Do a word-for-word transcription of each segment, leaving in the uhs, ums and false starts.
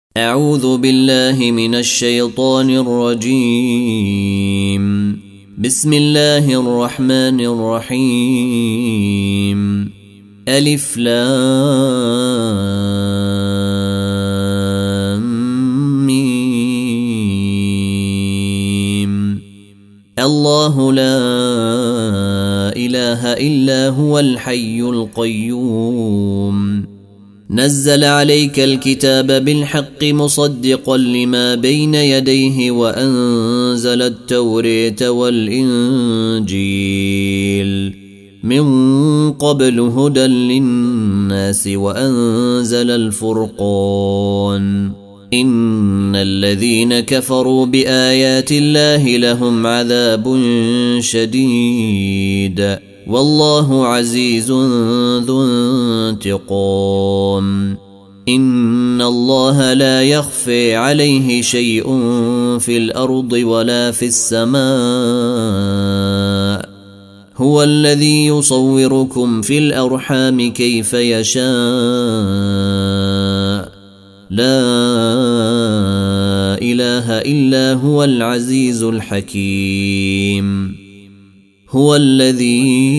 أعوذ بالله من الشيطان الرجيم. بسم الله الرحمن الرحيم. ألف لام ميم. الله لا إله إلا هو الحي القيوم. نزل عليك الكتاب بالحق مصدقا لما بين يديه وأنزل التوراة والإنجيل من قبل هدى للناس وأنزل الفرقان. إن الذين كفروا بآيات الله لهم عذاب شديد والله عزيز ذو انتقام. إن الله لا يخفي عليه شيء في الأرض ولا في السماء. هو الذي يصوركم في الأرحام كيف يشاء. لا إله إلا هو العزيز الحكيم. هو الذي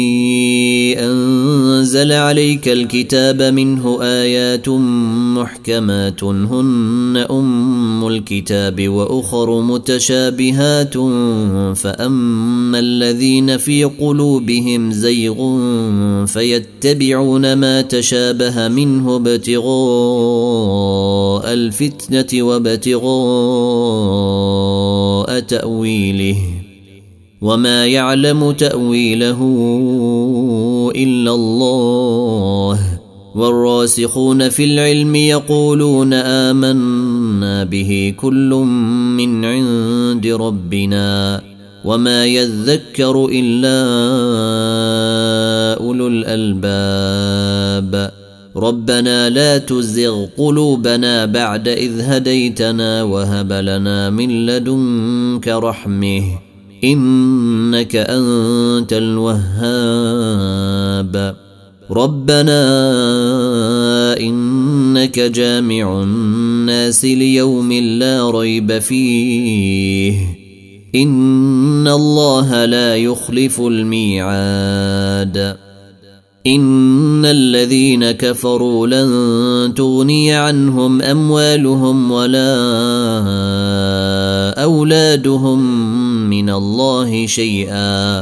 أنزل عليك الكتاب منه آيات محكمات هن أم الكتاب وأخر متشابهات فأما الذين في قلوبهم زيغ فيتبعون ما تشابه منه ابتغاء الفتنة وابتغاء تأويله وما يعلم تأويله إلا الله. والراسخون في العلم يقولون آمنا به كل من عند ربنا وما يذكر إلا أولو الألباب. ربنا لا تزغ قلوبنا بعد إذ هديتنا وهب لنا من لدنك رحمة إنك أنت الوهاب. ربنا إنك جامع الناس ليوم لا ريب فيه إن الله لا يخلف الميعاد. إن الذين كفروا لن تغني عنهم أموالهم ولا أولادهم من الله شيئا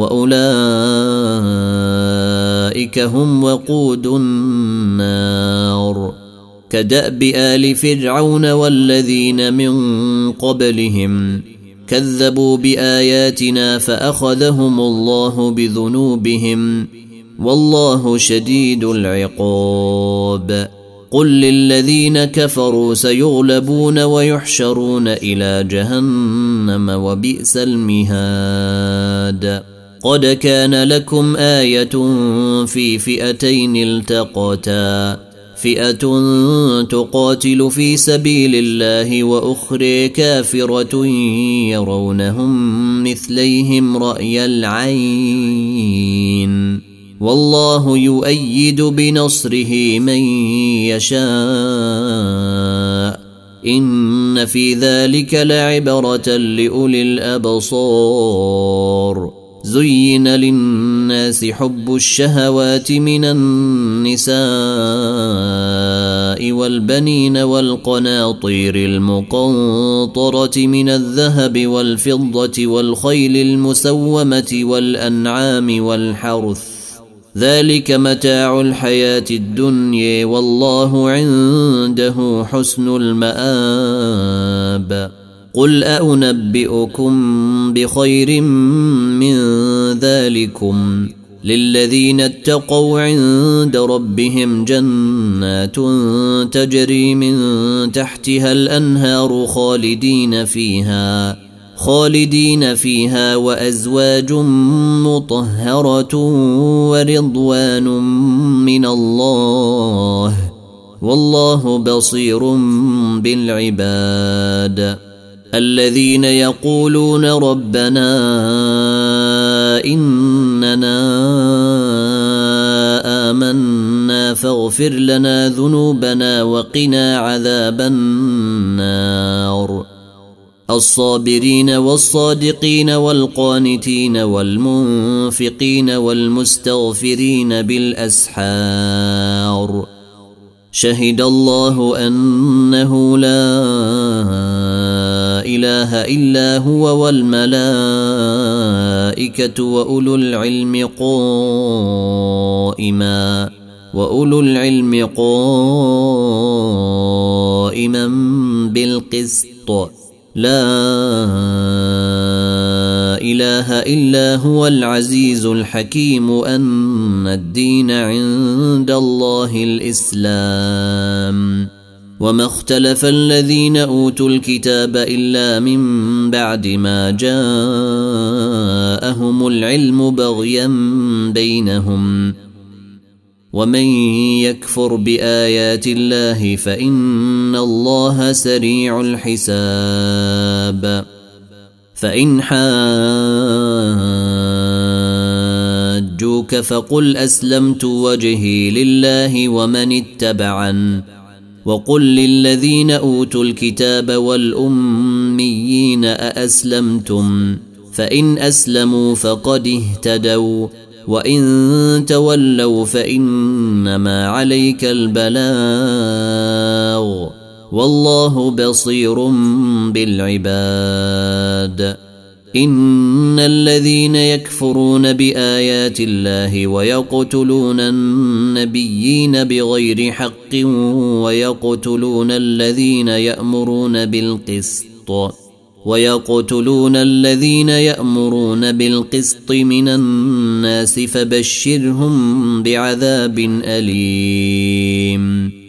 وأولئك هم وقود النار. كدأب آل فرعون والذين من قبلهم كذبوا بآياتنا فأخذهم الله بذنوبهم والله شديد العقاب. قل للذين كفروا سيغلبون ويحشرون إلى جهنم وبئس المهاد. قد كان لكم آية في فئتين التقتا فئة تقاتل في سبيل الله وأخرى كافرة يرونهم مثليهم رأي العين والله يؤيد بنصره من يشاء. إن في ذلك لعبرة لأولي الأبصار. زين للناس حب الشهوات من النساء والبنين والقناطير المقنطرة من الذهب والفضة والخيل المسومة والأنعام والحرث ذلك متاع الحياة الدنيا والله عنده حسن المآب. قل أنبئكم بخير من ذلكم للذين اتقوا عند ربهم جنات تجري من تحتها الأنهار خالدين فيها خالدين فيها وأزواج مطهرة ورضوان من الله والله بصير بالعباد. الذين يقولون ربنا إننا آمنا آمنا فاغفر لنا ذنوبنا وقنا عذاب النار الصابرين والصادقين والقانتين والمنفقين والمستغفرين بالأسحار شهد الله أنه لا إله إلا هو والملائكة وأولو العلم قائما وأولو العلم قائما بالقسط لا إله إلا هو العزيز الحكيم أن الدين عند الله الإسلام وما اختلف الذين أوتوا الكتاب إلا من بعد ما جاءهم العلم بغيا بينهم ومن يكفر بآيات الله فإن الله سريع الحساب فإن حاجوك فقل أسلمت وجهي لله ومن اتبعن وقل للذين أوتوا الكتاب والأميين أأسلمتم فإن أسلموا فقد اهتدوا وإن تولوا فإنما عليك البلاغ والله بصير بالعباد إن الذين يكفرون بآيات الله ويقتلون النبيين بغير حق ويقتلون الذين يأمرون بالقسط ويقتلون الذين يأمرون بالقسط من الناس فبشرهم بعذاب أليم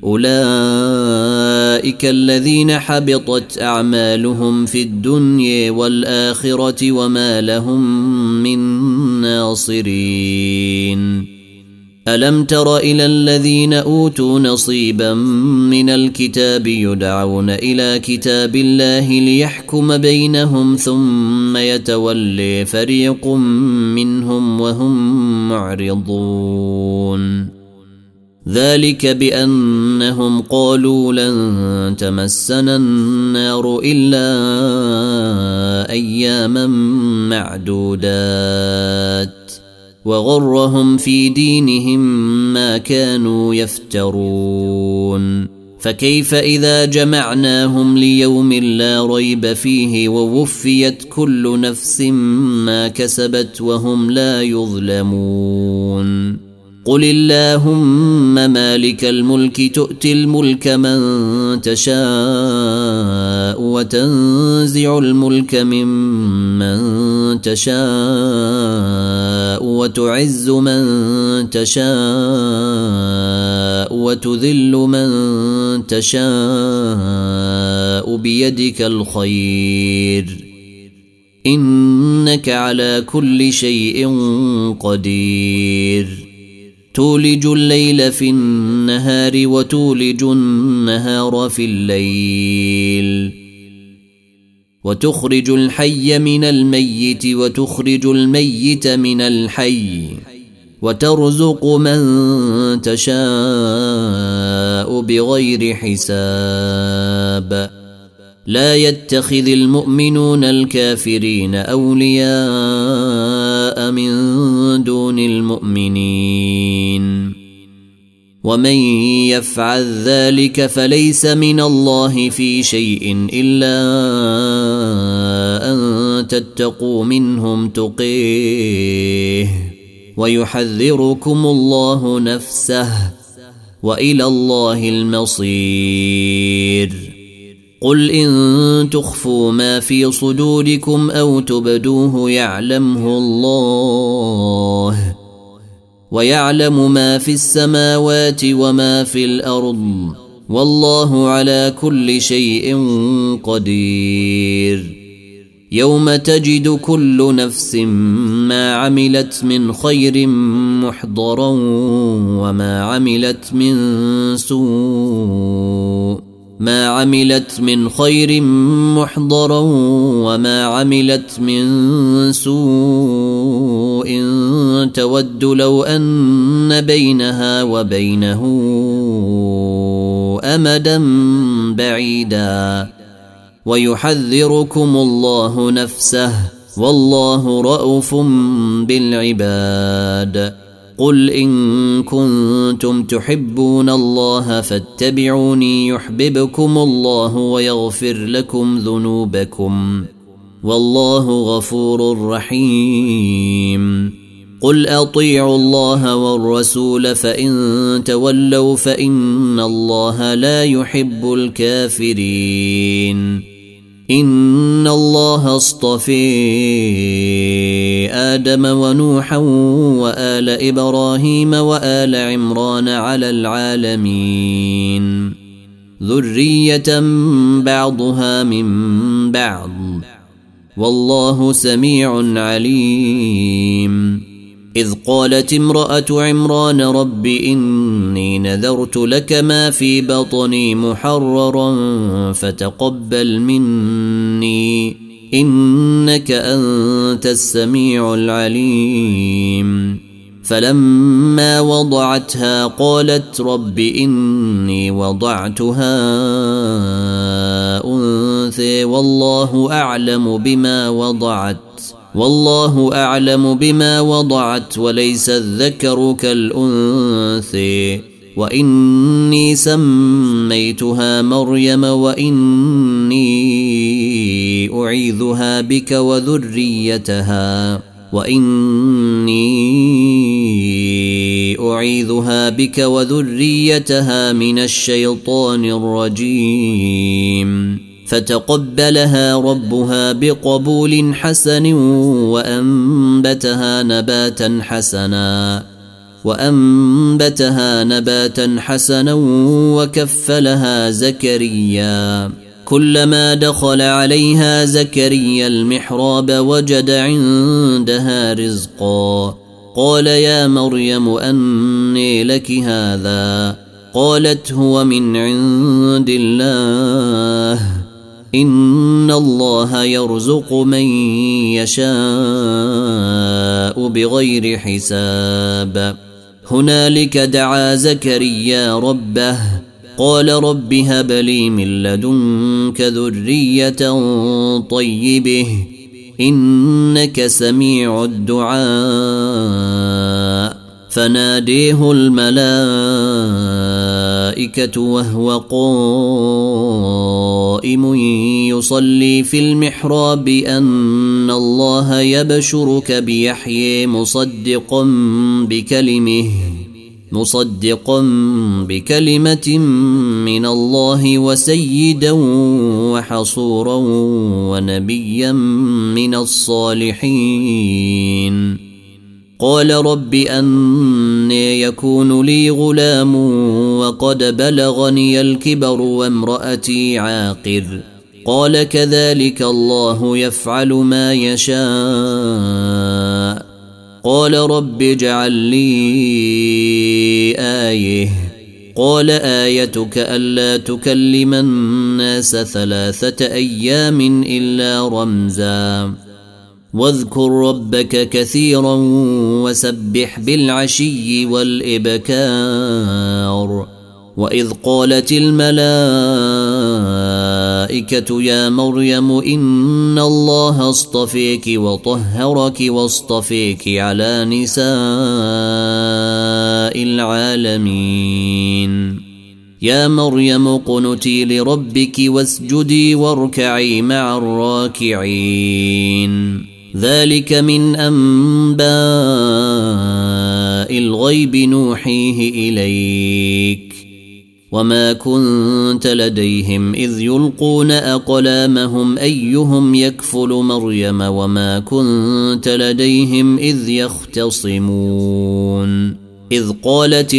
أولئك الذين حبطت أعمالهم في الدنيا والآخرة وما لهم من ناصرين ألم تر إلى الذين أوتوا نصيبا من الكتاب يدعون إلى كتاب الله ليحكم بينهم ثم يتولي فريق منهم وهم معرضون ذلك بأنهم قالوا لن تمسنا النار إلا أياما معدودات وغرهم في دينهم ما كانوا يفترون فكيف إذا جمعناهم ليوم لا ريب فيه ووفيت كل نفس ما كسبت وهم لا يظلمون قل اللهم مالك الملك تؤتي الملك من تشاء وتنزع الملك ممن تشاء وتعز من تشاء وتذل من تشاء بيدك الخير إنك على كل شيء قدير تولج الليل في النهار وتولج النهار في الليل وتخرج الحي من الميت وتخرج الميت من الحي وترزق من تشاء بغير حساب لا يتخذ المؤمنون الكافرين أولياء من دون المؤمنين ومن يفعل ذلك فليس من الله في شيء إلا أن تتقوا منهم تقيه ويحذركم الله نفسه وإلى الله المصير قل إن تخفوا ما في صدوركم أو تبدوه يعلمه الله ويعلم ما في السماوات وما في الأرض والله على كل شيء قدير يوم تجد كل نفس ما عملت من خير محضرا وما عملت من سوء ما عملت من خير محضرا وما عملت من سوء تود لو أن بينها وبينه أمدا بعيدا ويحذركم الله نفسه والله رءوف بالعباد. قل إن كنتم تحبون الله فاتبعوني يحببكم الله ويغفر لكم ذنوبكم والله غفور رحيم. قل أطيعوا الله والرسول فإن تولوا فإن الله لا يحب الكافرين. إن الله اصطفى آدم ونوحا وآل إبراهيم وآل عمران على العالمين ذرية بعضها من بعض والله سميع عليم. إذ قالت امرأة عمران رب إني نذرت لك ما في بطني محررا فتقبل مني إنك أنت السميع العليم. فلما وضعتها قالت رب إني وضعتها أنثى والله أعلم بما وضعت والله أعلم بما وضعت وليس الذكر كالأنثى وإني سميتها مريم وإني أعيذها بك وذريتها وإني أعيذها بك وذريتها من الشيطان الرجيم. فتقبلها ربها بقبول حسن وأنبتها نباتا حسنا وأنبتها نباتا حسنا وكفلها زكريا. كلما دخل عليها زكريا المحراب وجد عندها رزقا قال يا مريم أنى لك هذا قالت هو من عند الله إن الله يرزق من يشاء بغير حساب. هنالك دعا زكريا ربه قال رب هب لي من لدنك ذرية طيبة إنك سميع الدعاء. فناديه الملائكة وهو قائم يصلي في المحراب أن الله يبشرك بيحيى مصدقا بكلمه مصدقا بكلمة من الله وسيدا وحصورا ونبيا من الصالحين. قال رب أنى يكون لي غلام وقد بلغني الكبر وامرأتي عاقر قال كذلك الله يفعل ما يشاء. قال رب اجعل لي آية قال آيتك ألا تكلم الناس ثلاثة أيام إلا رمزا واذكر ربك كثيرا وسبح بالعشي والإبكار. وإذ قالت الملائكة يا مريم إن الله اصطفيك وطهرك واصطفيك على نساء العالمين. يا مريم اقنتي لربك واسجدي واركعي مع الراكعين. ذلك من أنباء الغيب نوحيه إليك وما كنت لديهم إذ يلقون أقلامهم أيهم يكفل مريم وما كنت لديهم إذ يختصمون. إذ قالت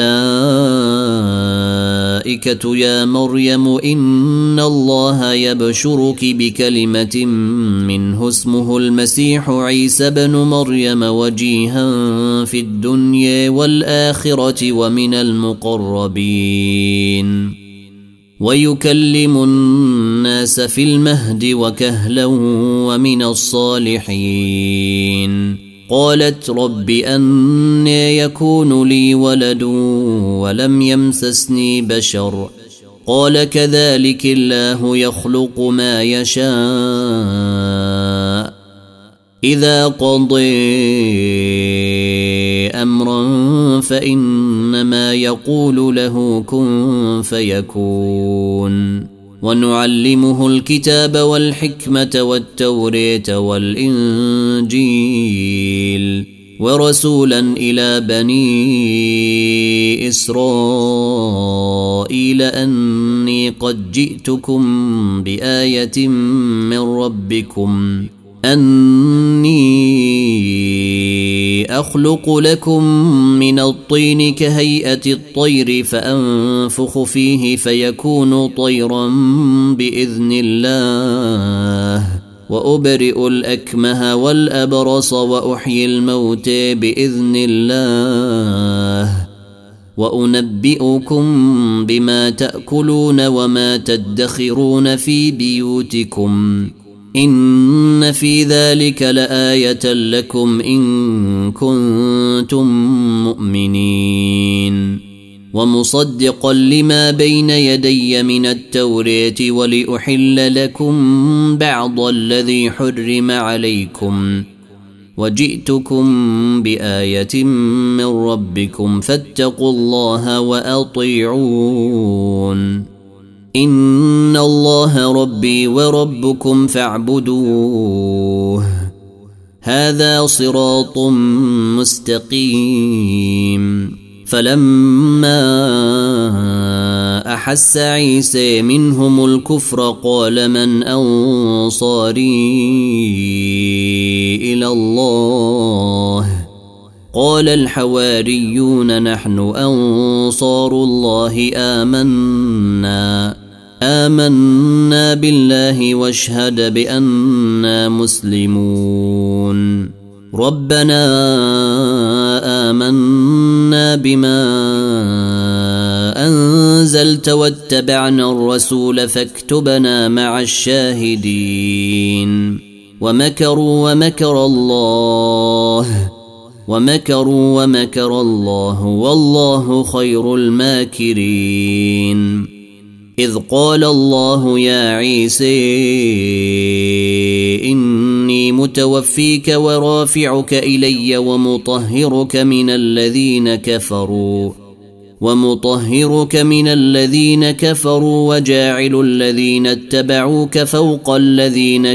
الملائكة يا مريم إن الله يبشرك بكلمة منه اسمه المسيح عيسى بن مريم وجيها في الدنيا والآخرة ومن المقربين. ويكلم الناس في المهد وكهلا ومن الصالحين. قالت رب أنى يكون لي ولد ولم يمسسني بشر قال كذلك الله يخلق ما يشاء إذا قضى أمرا فإنما يقول له كن فيكون. ونعلمه الكتاب والحكمة والتوراة والإنجيل ورسولا إلى بني إسرائيل أني قد جئتكم بآية من ربكم أني أخلق لكم من الطين كهيئة الطير فأنفخ فيه فيكون طيرا بإذن الله وأبرئ الأكمه والأبرص وأحيي الموتى بإذن الله وأنبئكم بما تأكلون وما تدخرون في بيوتكم إن في ذلك لآية لكم إن كنتم مؤمنين. ومصدقا لما بين يدي من التوراة ولأحل لكم بعض الذي حرم عليكم وجئتكم بآية من ربكم فاتقوا الله وأطيعون إن الله ربي وربكم فاعبدوه هذا صراط مستقيم. فلما أحس عيسى منهم الكفر قال من أنصاري إلى الله قال الحواريون نحن أنصار الله آمنا آمنا بالله واشهد بأننا مسلمون. ربنا آمنا بما أنزلت واتبعنا الرسول فاكتبنا مع الشاهدين. ومكروا ومكر الله ومكروا ومكر الله والله خير الماكرين. إذ قال الله يا عيسى إني متوفيك ورافعك إلي ومطهرك من الذين كفروا ومطهرك من الذين كفروا وجاعل الذين اتبعوك فوق الذين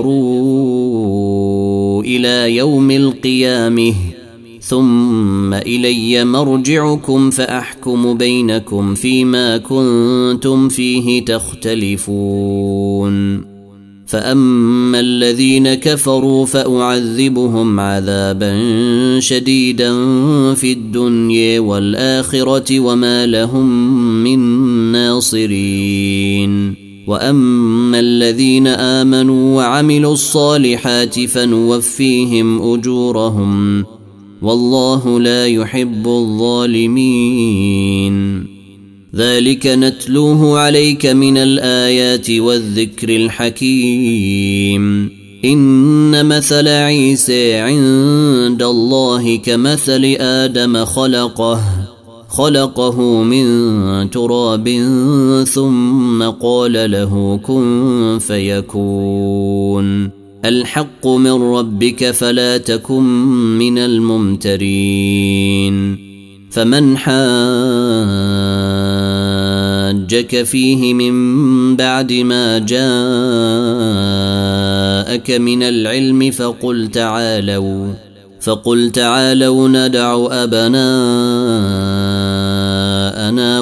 كفروا إلى يوم القيامة ثم إلي مرجعكم فأحكم بينكم فيما كنتم فيه تختلفون. فأما الذين كفروا فأعذبهم عذابا شديدا في الدنيا والآخرة وما لهم من ناصرين. وأما الذين آمنوا وعملوا الصالحات فنوفيهم أجورهم والله لا يحب الظالمين. ذلك نتلوه عليك من الآيات والذكر الحكيم. إن مثل عيسى عند الله كمثل آدم خلقه خلقه من تراب ثم قال له كن فيكون. الحق من ربك فلا تكن من الممترين. فمن حاجك فيه من بعد ما جاءك من العلم فقل تعالوا فقل تعالوا ندع أبناءنا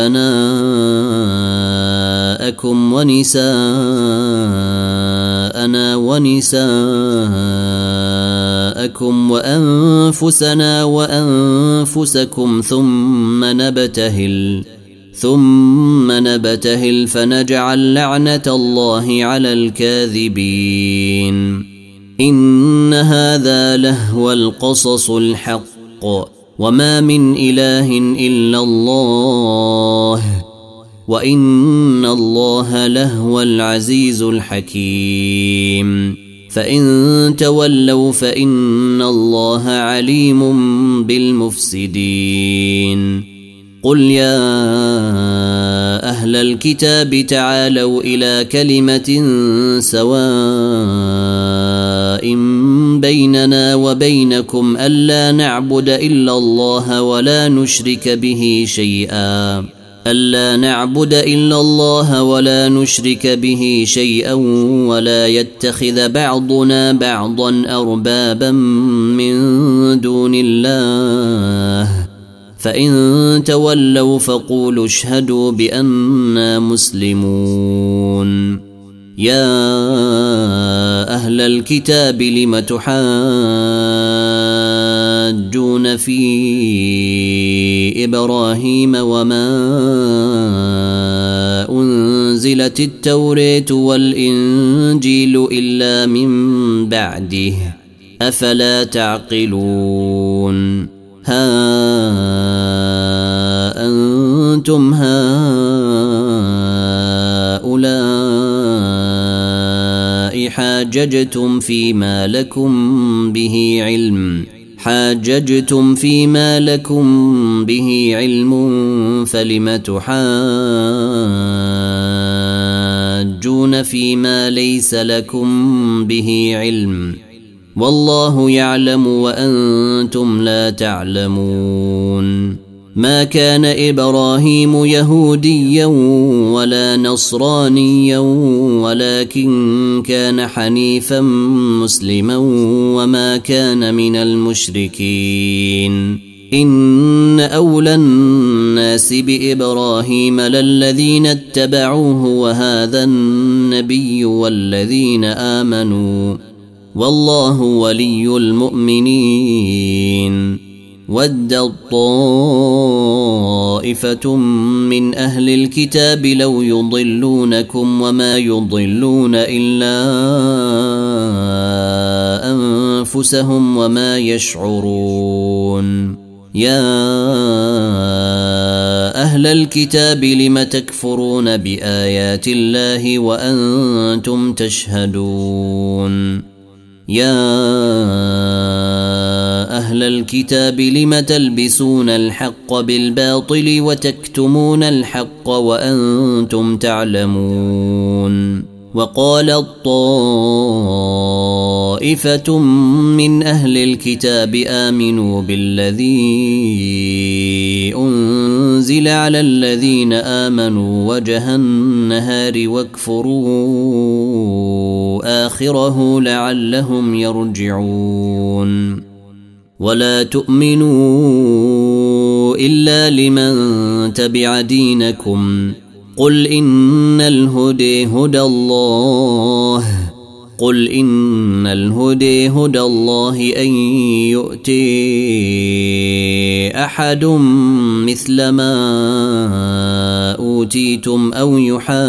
وأبناءكم ونساءنا ونساءكم وأنفسنا وأنفسكم ثم نبتهل ثم نبتهل فنجعل لعنة الله على الكاذبين. إن هذا لهو القصص الحق وما من إله إلا الله وإن الله لهو العزيز الحكيم فإن تولوا فإن الله عليم بالمفسدين قل يا أهل الكتاب تعالوا إلى كلمة سواء بيننا وبينكم ألا نعبد إلا الله ولا نشرك به شيئا ألا نعبد إلا الله ولا نشرك به شيئا ولا يتخذ بعضنا بعضا أربابا من دون الله فإن تولوا فقولوا اشهدوا بأننا مسلمون يا أهل الكتاب لم تحاجون في إبراهيم وما أنزلت التوراة والإنجيل إلا من بعده أفلا تعقلون ها أنتم هؤلاء حاججتم فيما لكم به علم حاججتم فيما لكم به علم فلم تحاجون فيما ليس لكم به علم والله يعلم وأنتم لا تعلمون ما كان إبراهيم يهوديا ولا نصرانيا ولكن كان حنيفا مسلما وما كان من المشركين إن أولى الناس بإبراهيم للذين اتبعوه وهذا النبي والذين آمنوا والله ولي المؤمنين ودت طائفة من أهل الكتاب لو يضلونكم وما يضلون إلا أنفسهم وما يشعرون يا أهل الكتاب لم تكفرون بآيات الله وأنتم تشهدون يا أهل الكتاب لم تلبسون الحق بالباطل وتكتمون الحق وأنتم تعلمون وقالت طائفة من أهل الكتاب آمنوا بالذي أنزل على الذين آمنوا وجه النهار واكفروا آخره لعلهم يرجعون ولا تؤمنوا إلا لمن تبع دينكم قل إن الهدى هدى الله قل إن الهدى هدى الله أن يؤتي أحد مثل ما أوتيتم أو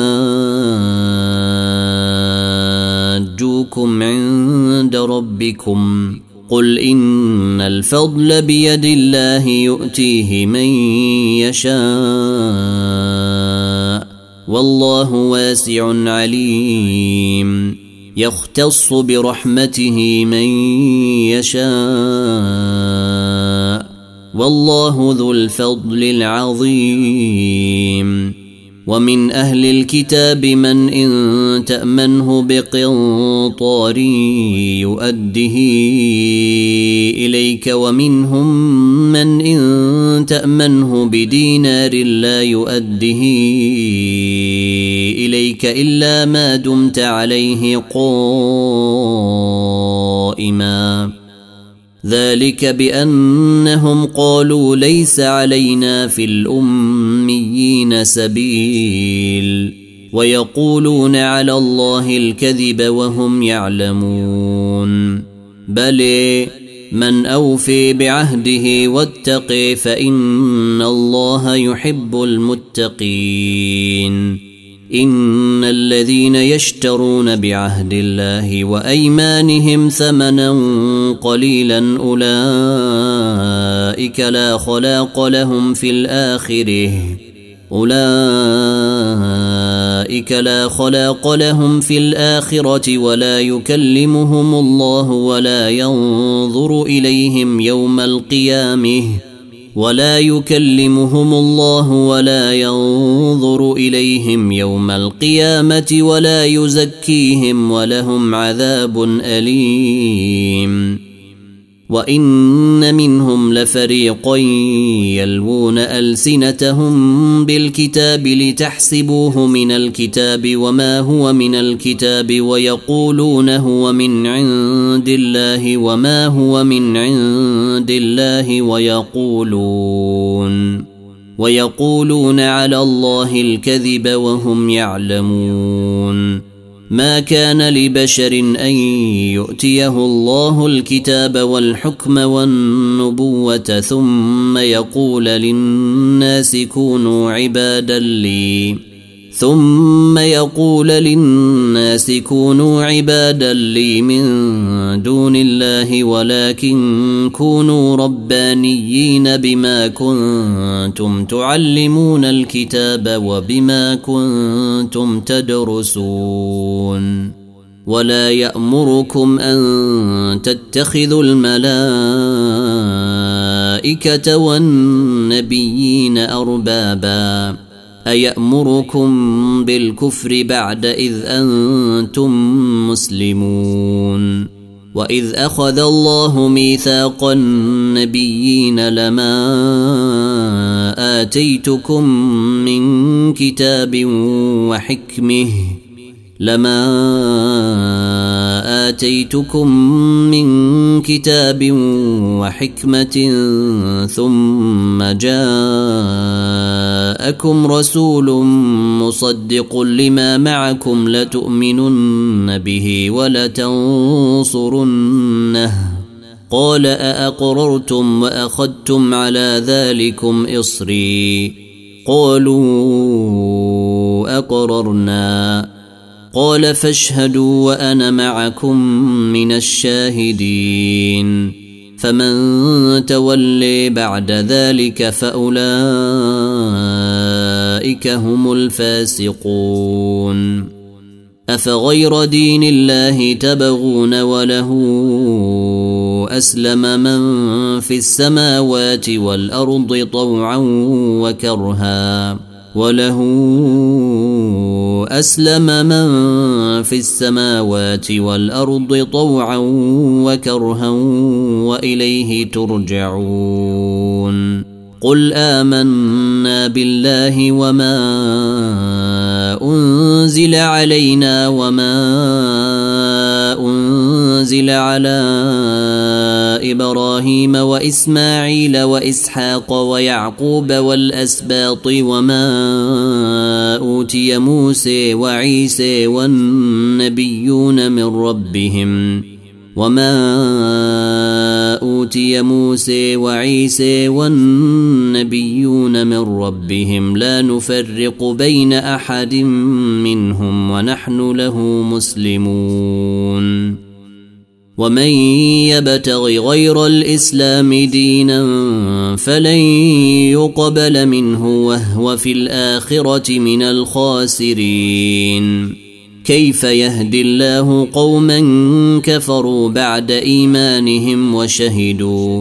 يحاجوكم عند ربكم قل إن الفضل بيد الله يؤتيه من يشاء والله واسع عليم يختص برحمته من يشاء والله ذو الفضل العظيم ومن أهل الكتاب من إن تأمنه بقنطار يؤده إليك ومنهم من إن تأمنه بدينار لا يؤده إليك إلا ما دمت عليه قائما ذلك بأنهم قالوا ليس علينا في الأميين سبيل ويقولون على الله الكذب وهم يعلمون بل من أوفي بعهده واتقي فإن الله يحب المتقين إن الذين يشترون بعهد الله وأيمانهم ثمنا قليلا أولئك لا خلاق لهم في الآخرة أولئك لا خلاق لهم في الآخرة ولا يكلمهم الله ولا ينظر إليهم يوم القيامة ولا يكلمهم الله ولا ينظر إليهم يوم القيامة ولا يزكيهم ولهم عذاب أليم وإن منهم لفريقا يلوون ألسنتهم بالكتاب لتحسبوه من الكتاب وما هو من الكتاب ويقولون هو من عند الله وما هو من عند الله ويقولون ويقولون على الله الكذب وهم يعلمون ما كان لبشر أن يؤتيه الله الكتاب والحكم والنبوة ثم يقول للناس كونوا عبادا لي ثم يقول للناس كونوا عبادا لي من دون الله ولكن كونوا ربانيين بما كنتم تعلمون الكتاب وبما كنتم تدرسون ولا يأمركم أن تتخذوا الملائكة والنبيين أربابا أيأمركم بالكفر بعد إذ أنتم مسلمون وإذ أخذ الله ميثاق النبيين لما آتيتكم من كتاب وحكمة لما آتيتكم من كتاب وحكمة ثم جاءكم رسول مصدق لما معكم لتؤمنن به ولتنصرنه قال أأقررتم وأخذتم على ذلكم إصري قالوا أقررنا قال فاشهدوا وأنا معكم من الشاهدين فمن تولي بعد ذلك فأولئك هم الفاسقون أفغير دين الله تبغون وله أسلم من في السماوات والأرض طوعا وكرها وله أسلم من في السماوات والأرض طوعا وكرها وإليه ترجعون قل آمنا بالله وما أنزل علينا وما أنزل على إبراهيم وإسماعيل وإسحاق ويعقوب والأسباط وما أوتي موسى وعيسى والنبيون من ربهم وما أوتي موسى وعيسى والنبيون من ربهم لا نفرق بين أحد منهم ونحن له مسلمون ومن يبتغ غير الإسلام دينا فلن يقبل منه وهو في الآخرة من الخاسرين كيف يهدي الله قوما كفروا بعد إيمانهم وشهدوا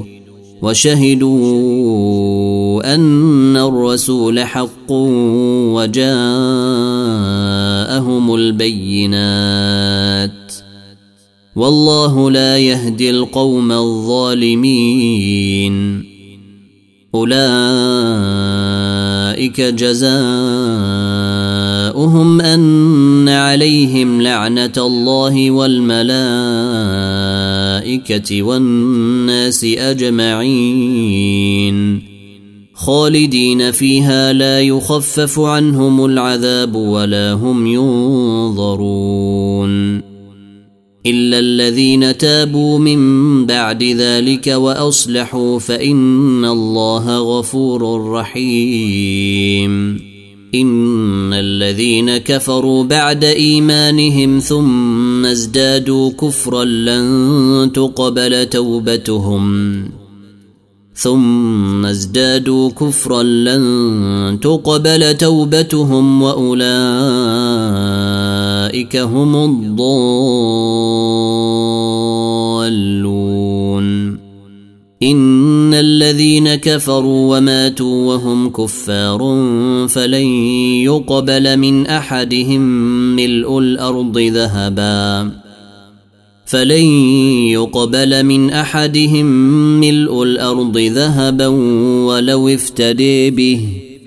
وشهدوا أن الرسول حق وجاءهم البينات والله لا يهدي القوم الظالمين أولئك جزاؤهم أن عليهم لعنة الله والملائكة والناس أجمعين خالدين فيها لا يخفف عنهم العذاب ولا هم ينظرون إلا الذين تابوا من بعد ذلك وأصلحوا فإن الله غفور رحيم إن الذين كفروا بعد إيمانهم ثم ازدادوا كفرا لن تقبل توبتهم ثم ازدادوا كفرا لن تقبل توبتهم وأولئك هم الضالون. إن الذين كفروا وماتوا وهم كفار فلن يقبل من أحدهم ملء الأرض ذهبا فلن يقبل من أحدهم ملء الأرض ذهبا ولو افتدي به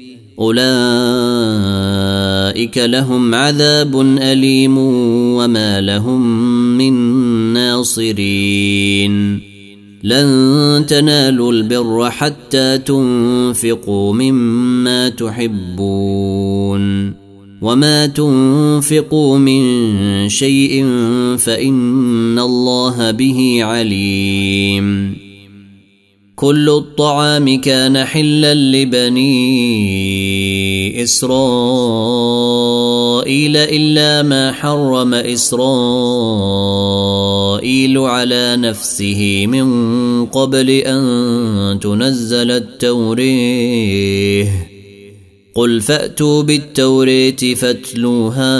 أولئك لهم عذاب أليم وما لهم من ناصرين. لن تنالوا البر حتى تنفقوا مما تحبون وما تنفقوا من شيء فإن الله به عليم. كل الطعام كان حلا لبني إسرائيل إلا ما حرم إسرائيل على نفسه من قبل أن تنزل التوريه قل فأتوا بالتورية فاتلوها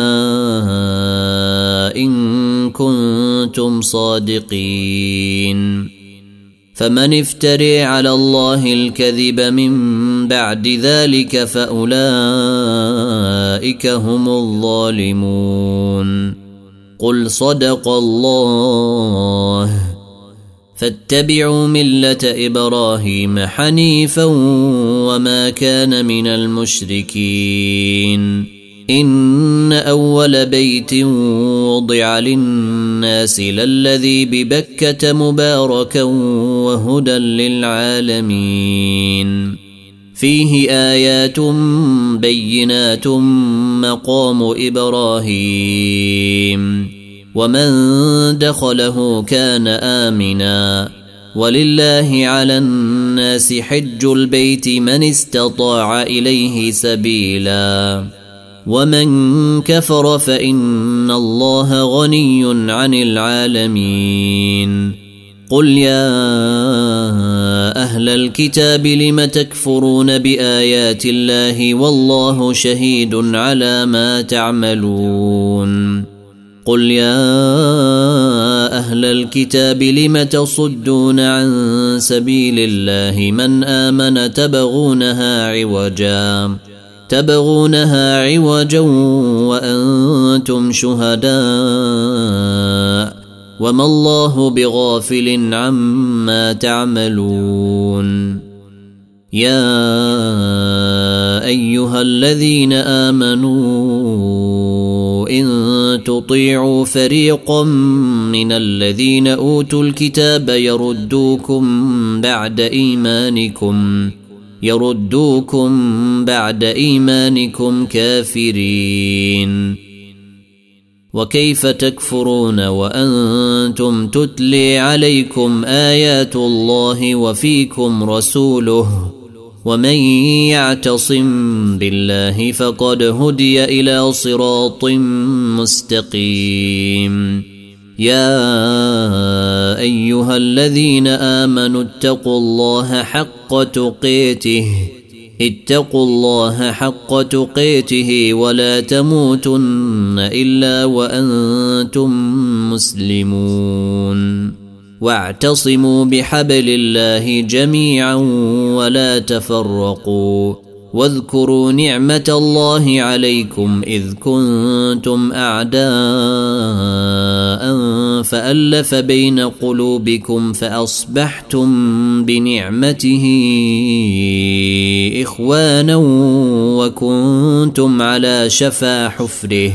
إن كنتم صادقين. فمن افتري على الله الكذب من بعد ذلك فأولئك هم الظالمون. قل صدق الله فاتبعوا ملة إبراهيم حنيفا وما كان من المشركين. إن أول بيت وضع للناس للذي ببكة مباركا وهدى للعالمين. فيه آيات بينات مقام إبراهيم ومن دخله كان آمنا ولله على الناس حج البيت من استطاع إليه سبيلا ومن كفر فإن الله غني عن العالمين. قل يا أهل الكتاب لم تكفرون بآيات الله والله شهيد على ما تعملون. قل يا أهل الكتاب لم تصدون عن سبيل الله من آمن تبغونها عوجا تبغونها عوجا وأنتم شهداء وما الله بغافل عما تعملون. يا أيها الذين آمنوا إن تطيعوا فريقا من الذين أوتوا الكتاب يردوكم بعد إيمانكم يردوكم بعد إيمانكم كافرين. وكيف تكفرون وأنتم تتلي عليكم آيات الله وفيكم رسوله ومن يعتصم بالله فقد هدي إلى صراط مستقيم. يا أيها الذين آمنوا اتقوا الله حق تقاته اتقوا الله حق تقاته ولا تموتن إلا وأنتم مسلمون. واعتصموا بحبل الله جميعا ولا تفرقوا واذكروا نعمة الله عليكم إذ كنتم أعداء فألف بين قلوبكم فأصبحتم بنعمته إخوانا وكنتم على شفا حفره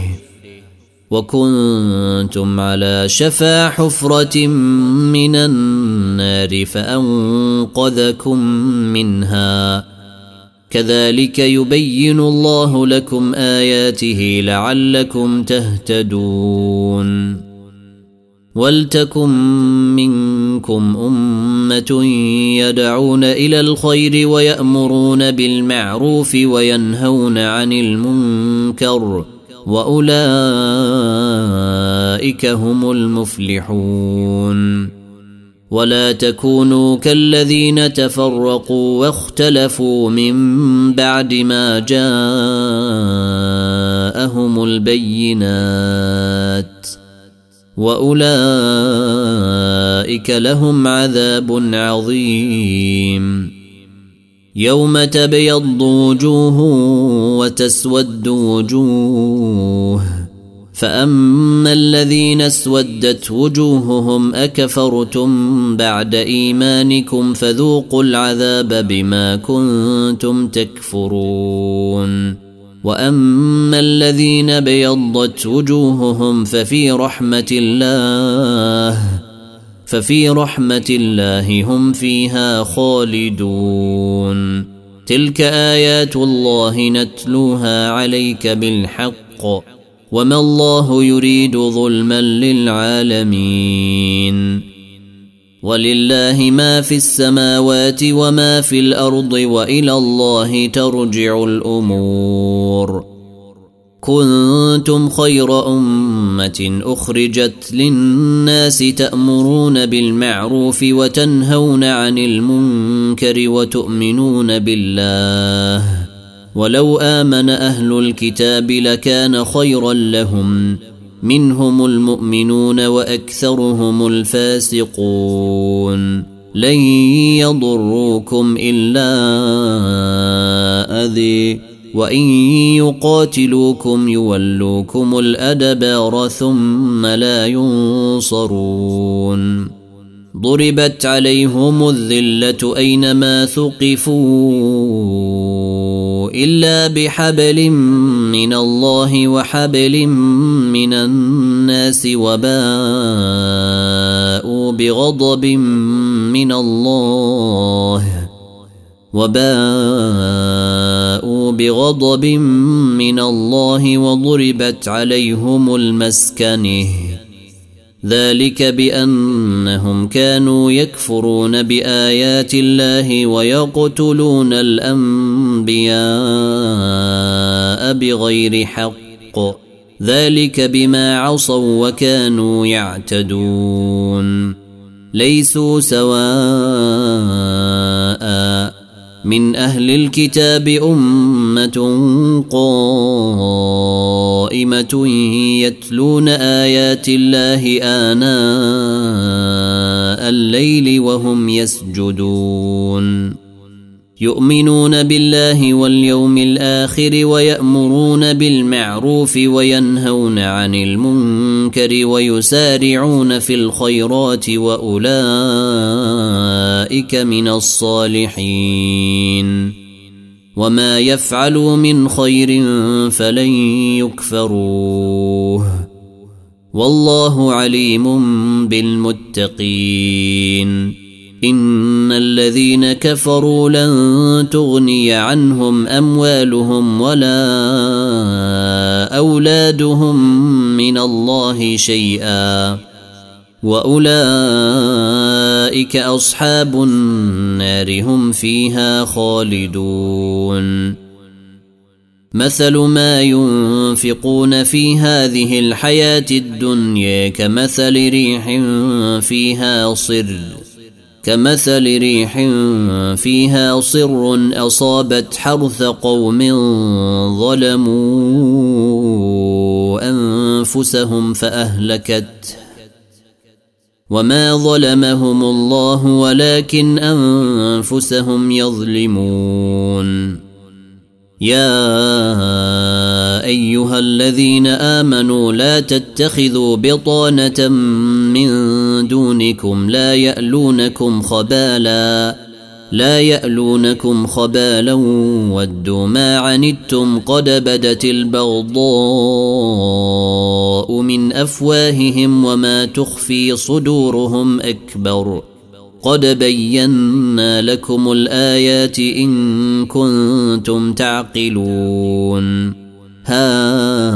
وكنتم على شفا حفرة من النار فأنقذكم منها. كذلك يبين الله لكم آياته لعلكم تهتدون. ولتكن منكم أمة يدعون إلى الخير ويأمرون بالمعروف وينهون عن المنكر وأولئك هم المفلحون. ولا تكونوا كالذين تفرقوا واختلفوا من بعد ما جاءهم البينات وأولئك لهم عذاب عظيم. يوم تبيض وجوه وتسود وجوه، فأما الذين اسودت وجوههم أكفرتم بعد إيمانكم فذوقوا العذاب بما كنتم تكفرون. وأما الذين بيضت وجوههم ففي رحمة الله ففي رحمة الله هم فيها خالدون. تلك آيات الله نتلوها عليك بالحق وما الله يريد ظلما للعالمين. ولله ما في السماوات وما في الأرض وإلى الله ترجع الأمور. كنتم خير أمة أخرجت للناس تأمرون بالمعروف وتنهون عن المنكر وتؤمنون بالله، ولو آمن أهل الكتاب لكان خيرا لهم، منهم المؤمنون وأكثرهم الفاسقون. لن يضروكم إلا أذى، وإن يقاتلوكم يولوكم الأدبار ثم لا ينصرون. ضربت عليهم الذلة أينما ثقفوا إلا بحبل من الله وحبل من الناس وباءوا بغضب من الله وباءوا بغضب من الله وضربت عليهم المسكنة، ذلك بأنهم كانوا يكفرون بآيات الله ويقتلون الأنبياء بغير حق، ذلك بما عصوا وكانوا يعتدون. ليسوا سواء من أهل الكتاب أمة قائمة يتلون آيات الله آناء الليل وهم يسجدون، يؤمنون بالله واليوم الآخر ويأمرون بالمعروف وينهون عن المنكر ويسارعون في الخيرات وأولئك من الصالحين. وما يفعلوا من خير فلن يكفروه، والله عليم بالمتقين. إن الذين كفروا لن تغني عنهم أموالهم ولا أولادهم من الله شيئا، وأولئك أصحاب النار هم فيها خالدون. مثل ما ينفقون في هذه الحياة الدنيا كمثل ريح فيها صر كمثل ريح فيها صر أصابت حرث قوم ظلموا أنفسهم فأهلكته، وما ظلمهم الله ولكن أنفسهم يظلمون. يا أيها الذين آمنوا لا تتخذوا بطانة من دونكم لا يألونكم خبالا لا يألونكم خبالا ودوا ما عنتم قد بدت البغضاء من أفواههم وما تخفي صدورهم أكبر، قد بينا لكم الآيات إن كنتم تعقلون. ها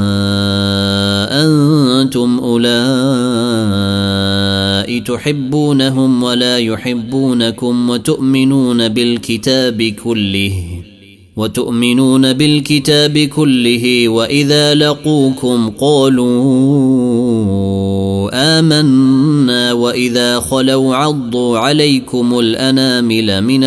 أنتم أولئك تحبونهم ولا يحبونكم وتؤمنون بالكتاب كله وتؤمنون بالكتاب كله، وإذا لقوكم قالوا آمنا وإذا خلوا عضوا عليكم الأنامل من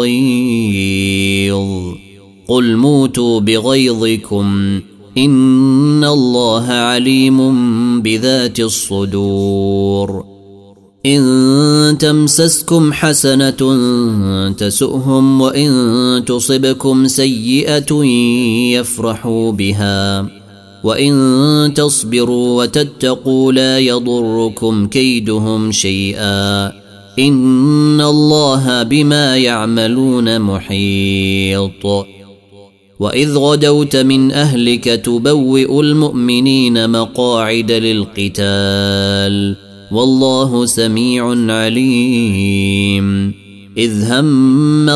الغيظ قل موتوا بغيظكم إن الله عليم بذات الصدور. إن تمسسكم حسنة تسؤهم وإن تصبكم سيئة يفرحوا بها وإن تصبروا وتتقوا لا يضركم كيدهم شيئا إن الله بما يعملون محيط. وإذ غدوت من أهلك تبوئ المؤمنين مقاعد للقتال والله سميع عليم. إذ هم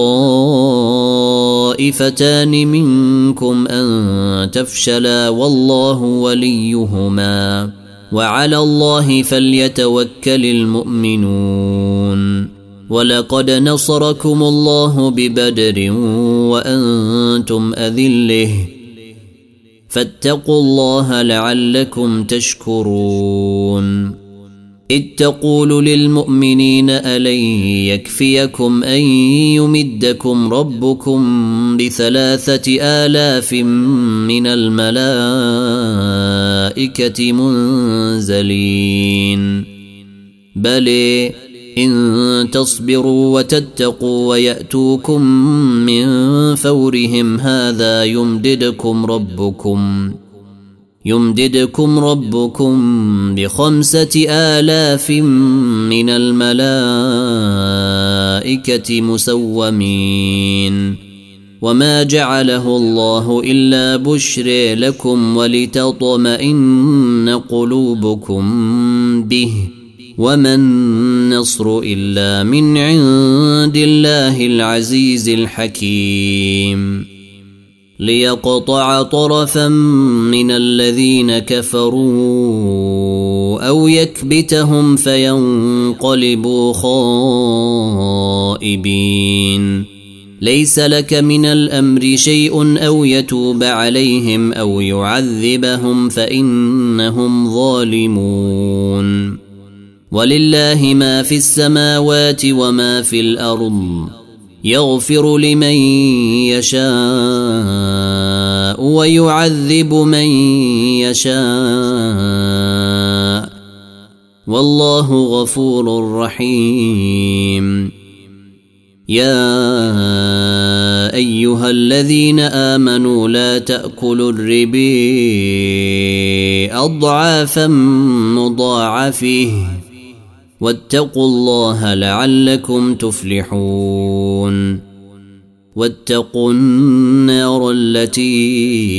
الطائفتان منكم أن تفشلا والله وليهما وعلى الله فليتوكل المؤمنون. ولقد نصركم الله ببدر وأنتم أذله فاتقوا الله لعلكم تشكرون. إذ تقول للمؤمنين ألن يكفيكم أن يمدكم ربكم بثلاثة آلاف من الملائكة منزلين بل إن تصبروا وتتقوا ويأتوكم من فورهم هذا يمددكم ربكم يمددكم ربكم بخمسة آلاف من الملائكة مسومين. وما جعله الله إلا بشر لكم ولتطمئن قلوبكم به وما النصر إلا من عند الله العزيز الحكيم. ليقطع طرفا من الذين كفروا أو يكبتهم فينقلبوا خائبين. ليس لك من الأمر شيء أو يتوب عليهم أو يعذبهم فإنهم ظالمون. ولله ما في السماوات وما في الأرض يغفر لمن يشاء ويعذب من يشاء والله غفور رحيم. يا أيها الذين آمنوا لا تأكلوا الربا أضعافا مضاعفة واتقوا الله لعلكم تفلحون. واتقوا النار التي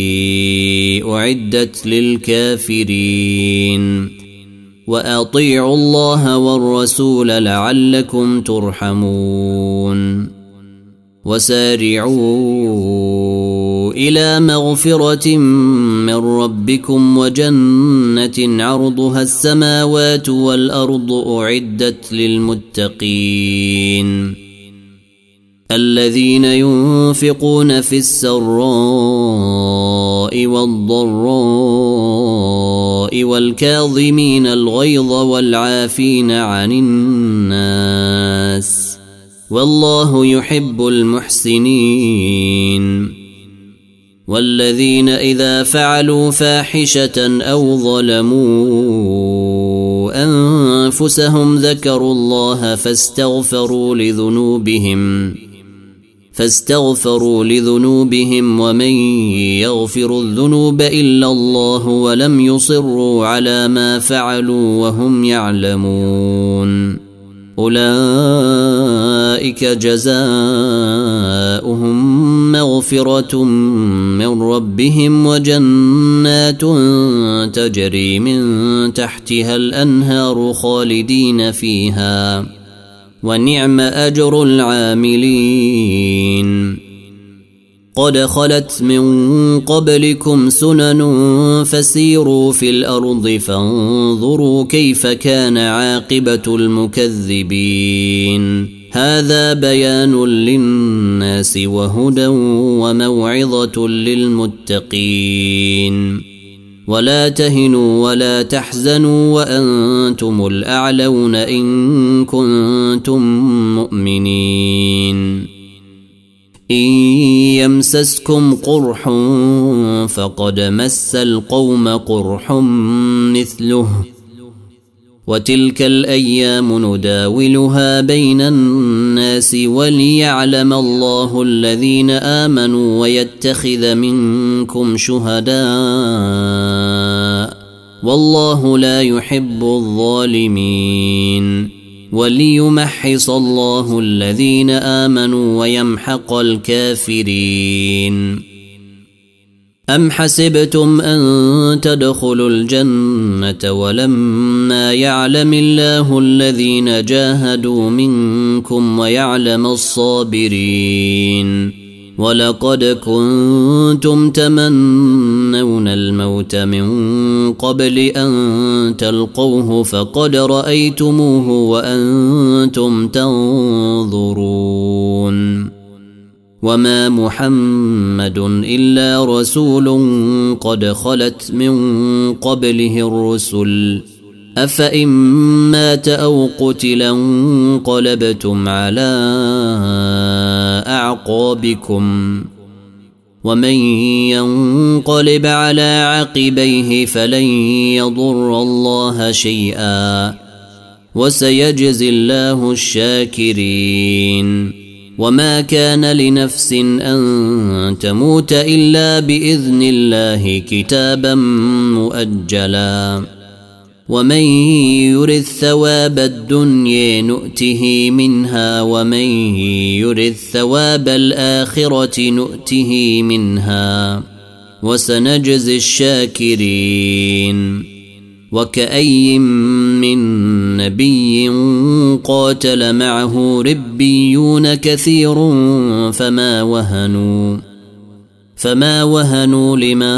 أعدت للكافرين وأطيعوا الله والرسول لعلكم ترحمون. وسارعوا إلى مغفرة من ربكم وجنة عرضها السماوات والأرض أعدت للمتقين الذين ينفقون في السراء والضراء والكاظمين الغيظ والعافين عن الناس والله يحب المحسنين. والذين إذا فعلوا فاحشة أو ظلموا أنفسهم ذكروا الله فاستغفروا لذنوبهم فاستغفروا لذنوبهم ومن يغفر الذنوب إلا الله ولم يصروا على ما فعلوا وهم يعلمون أولئك جزاؤهم مغفرة من ربهم وجنات تجري من تحتها الأنهار خالدين فيها ونعم أجر العاملين. قد خلت من قبلكم سنن فسيروا في الأرض فانظروا كيف كان عاقبة المكذبين. هذا بيان للناس وهدى وموعظة للمتقين ولا تهنوا ولا تحزنوا وأنتم الأعلون إن كنتم مؤمنين إن يمسسكم قرح فقد مس القوم قرح مثله وتلك الأيام نداولها بين الناس وليعلم الله الذين آمنوا ويتخذ منكم شهداء والله لا يحب الظالمين وليمحص الله الذين آمنوا ويمحق الكافرين أم حسبتم أن تدخلوا الجنة ولما يعلم الله الذين جاهدوا منكم ويعلم الصابرين ولقد كنتم تمنون الموت من قبل أن تلقوه فقد رأيتموه وأنتم تنظرون وما محمد إلا رسول قد خلت من قبله الرسل أفإن مات أو قتلا انقلبتم على أعقابكم ومن ينقلب على عقبيه فلن يضر الله شيئا وسيجزي الله الشاكرين وما كان لنفس أن تموت إلا بإذن الله كتابا مؤجلا ومن يرد ثواب الدنيا نؤته منها ومن يرد ثواب الآخرة نؤته منها وسنجزي الشاكرين وكأي من نبي قاتل معه ربيون كثير فما وهنوا فما وهنوا لما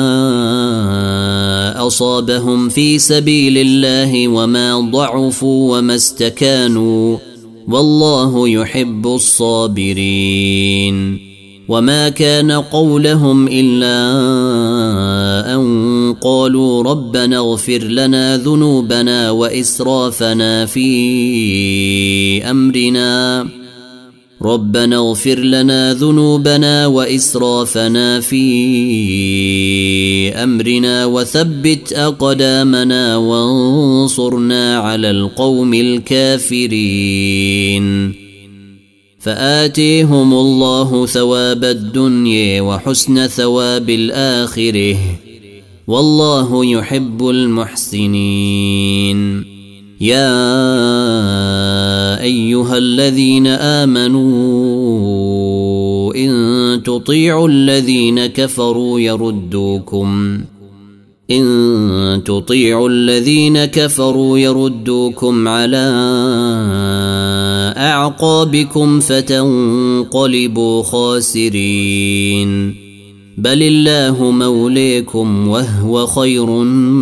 أصابهم في سبيل الله وما ضعفوا وما استكانوا والله يحب الصابرين وما كان قولهم إلا أن قالوا ربنا اغفر لنا ذنوبنا وإسرافنا في أمرنا ربنا اغفر لنا ذنوبنا وإسرافنا في أمرنا وثبت أقدامنا وانصرنا على القوم الكافرين فآتيهم الله ثواب الدنيا وحسن ثواب الآخرة والله يحب المحسنين يا أيها الذين آمنوا إن تطيعوا الذين كفروا يردوكم إن تطيعوا الذين كفروا يردوكم على أعقابكم فتنقلبوا خاسرين بل الله موليكم وهو خير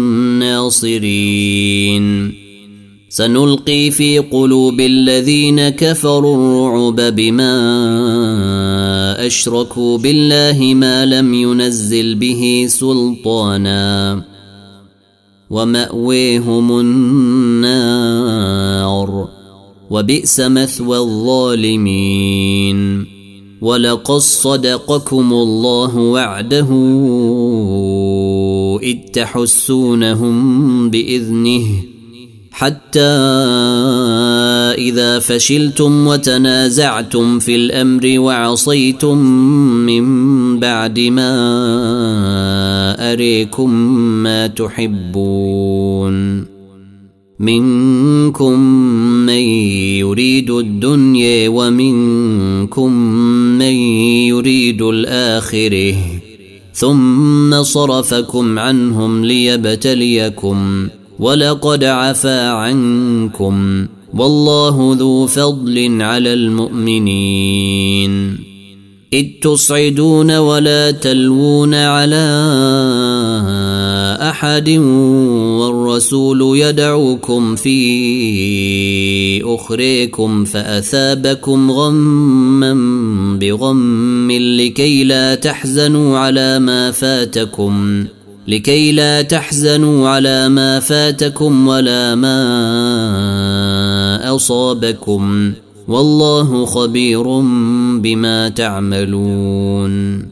الناصرين سنلقي في قلوب الذين كفروا الرعب بما أشركوا بالله ما لم ينزل به سلطانا ومأويهم النار وبئس مثوى الظالمين ولقد صدقكم الله وعده إذ تحسونهم بإذنه حتى إذا فشلتم وتنازعتم في الأمر وعصيتم من بعد ما أريكم ما تحبون منكم من يريد الدنيا ومنكم من يريد الآخرة ثم صرفكم عنهم ليبتليكم ولقد عفا عنكم والله ذو فضل على المؤمنين إذ تصعدون ولا تلوون على أحد والرسول يدعوكم في أخريكم فأثابكم غما بغم لكي لا تحزنوا على ما فاتكم لكي لا تحزنوا على ما فاتكم ولا ما أصابكم والله خبير بما تعملون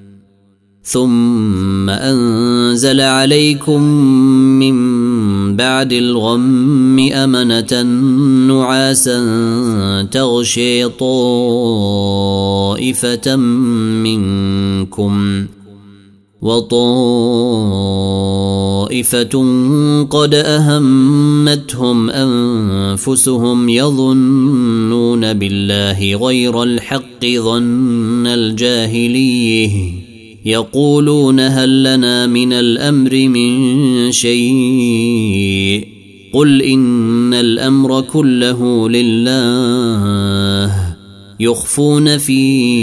ثم أنزل عليكم من بعد الغم أمنة نعاسا تغشي طائفة منكم وطائفة قد أهمتهم أنفسهم يظنون بالله غير الحق ظن الجاهليه يقولون هل لنا من الأمر من شيء قل إن الأمر كله لله يخفون في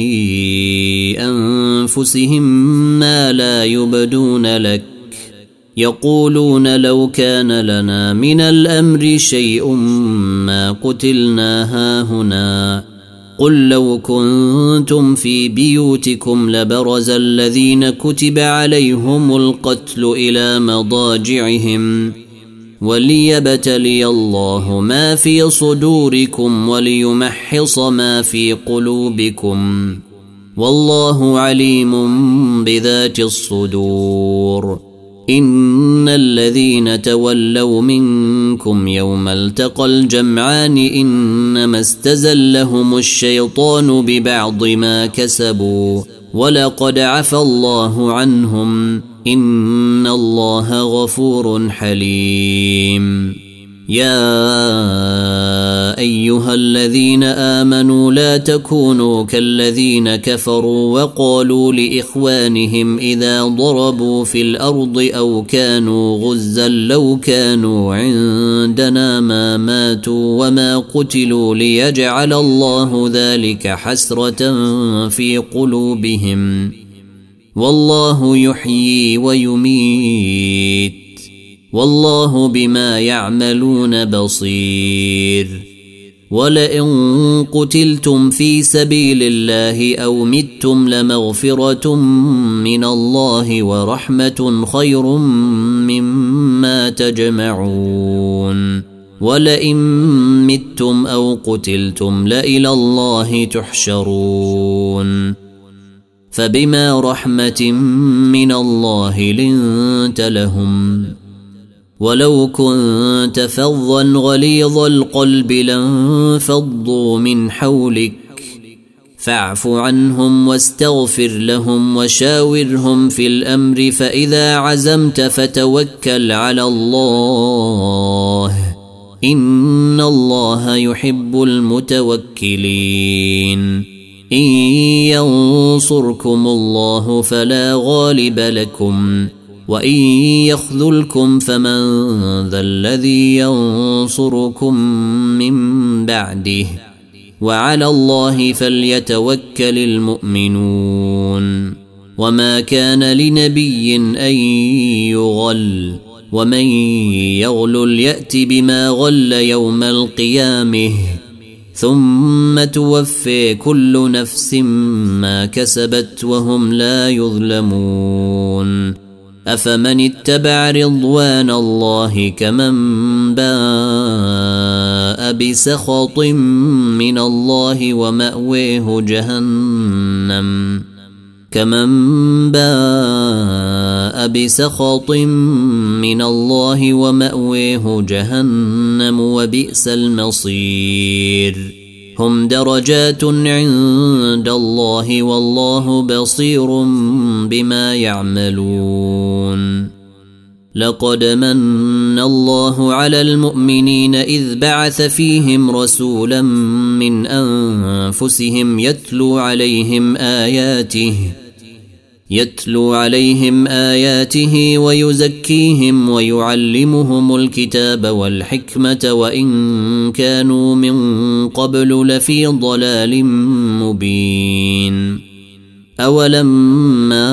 أنفسهم ما لا يبدون لك يقولون لو كان لنا من الأمر شيء ما قتلنا هاهنا قل لو كنتم في بيوتكم لبرز الذين كتب عليهم القتل إلى مضاجعهم وليبتلي الله ما في صدوركم وليمحص ما في قلوبكم والله عليم بذات الصدور إن الذين تولوا منكم يوم التقى الجمعان إنما استزلهم الشيطان ببعض ما كسبوا ولقد عفى الله عنهم إن الله غفور حليم يا أيها الذين آمنوا لا تكونوا كالذين كفروا وقالوا لإخوانهم إذا ضربوا في الأرض أو كانوا غزا لو كانوا عندنا ما ماتوا وما قتلوا ليجعل الله ذلك حسرة في قلوبهم والله يحيي ويميت والله بما يعملون بصير ولئن قتلتم في سبيل الله أو متم لمغفرة من الله ورحمة خير مما تجمعون ولئن متم أو قتلتم لإلى الله تحشرون فبما رحمة من الله لنت لهم ولو كنت فظا غليظ القلب لانفضوا من حولك فاعف عنهم واستغفر لهم وشاورهم في الأمر فإذا عزمت فتوكل على الله إن الله يحب المتوكلين إن ينصركم الله فلا غالب لكم وإن يخذلكم فمن ذا الذي ينصركم من بعده وعلى الله فليتوكل المؤمنون وما كان لنبي أن يغل ومن يغلل يأت بما غل يوم القيامة ثم توفي كل نفس ما كسبت وهم لا يظلمون أفمن اتبع رضوان الله كمن باء بسخط من الله ومأويه جهنم كمن باء بسخط من الله ومأويه جهنم وبئس المصير هم درجات عند الله والله بصير بما يعملون لقد من الله على المؤمنين إذ بعث فيهم رسولا من أنفسهم يتلو عليهم آياته يتلو عليهم آياته ويزكيهم ويعلمهم الكتاب والحكمة وإن كانوا من قبل لفي ضلال مبين أولما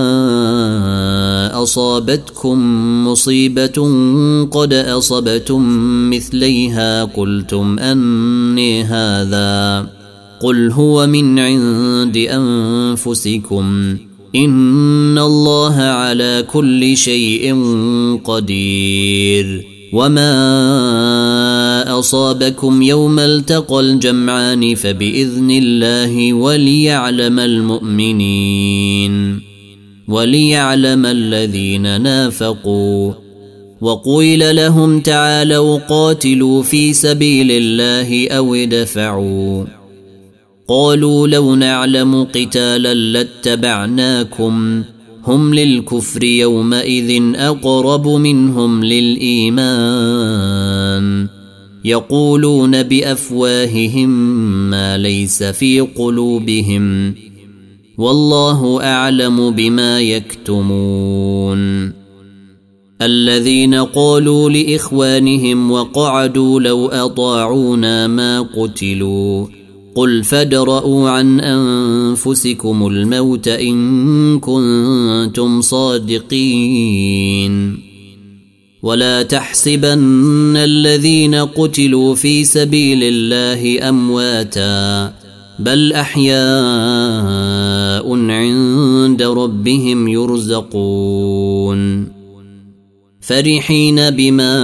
أصابتكم مصيبة قد أصبتم مثليها قلتم أني هذا قل هو من عند أنفسكم إن الله على كل شيء قدير وما أصابكم يوم التقى الجمعان فبإذن الله وليعلم المؤمنين وليعلم الذين نافقوا وقيل لهم تعالوا قاتلوا في سبيل الله أو ادفعوا قالوا لو نعلم قتالا لاتبعناكم هم للكفر يومئذ أقرب منهم للإيمان يقولون بأفواههم ما ليس في قلوبهم والله أعلم بما يكتمون الذين قالوا لإخوانهم وقعدوا لو أطاعونا ما قتلوا قل فادرءوا عن أنفسكم الموت إن كنتم صادقين ولا تحسبن الذين قتلوا في سبيل الله أمواتا بل أحياء عند ربهم يرزقون فرحين بما